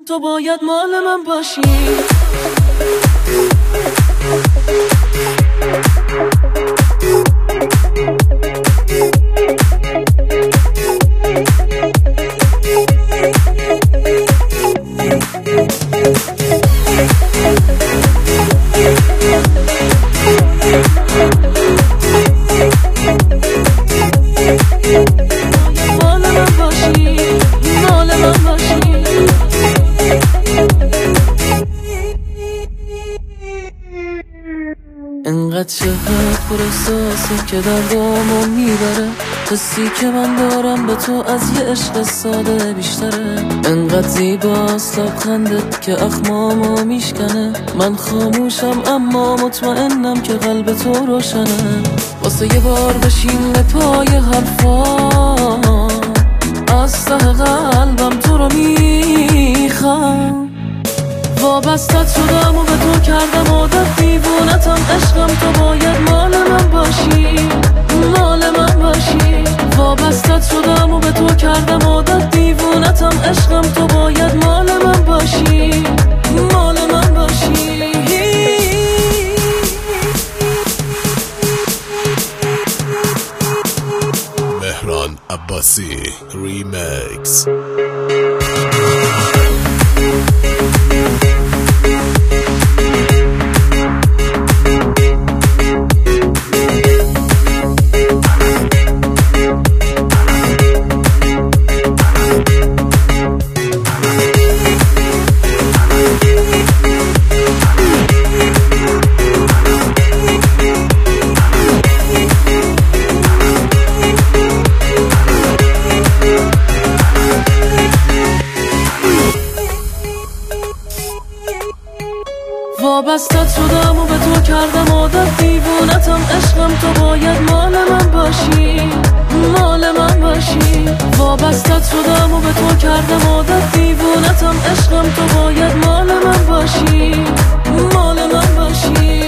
تو باید مال من باشی. انقدر شهرت پر احساسی که دردامو میبره، حسی که من دارم به تو از یه عشق ساده بیشتره. انقدر زیباست لبخندت که اخمامو میشکنه، من خاموشم اما مطمئنم که قلب تو روشنه. واسه یه بار بشین پای حرفا، از ته قلبم تو رو میخوام. وابستت شدم و به تو کردم عادت، دیوونتم عشقم، تو باید مال من باشی، مال من باشی. وابستت شدم و به تو کردم عادت، دیوونتم عشقم، تو باید مال من باشی، مال من باشی. مهران عباسی ریمیکس. وابستت شدم و به تو کردم عادت، دیوونتم عشقم، تو باید مال من باشی، مال من باشی. وابستت شدم و به تو کردم عادت، دیوونتم عشقم، تو باید مال من باشی، مال من باشی.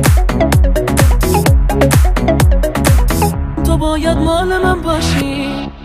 باید مال من باشی.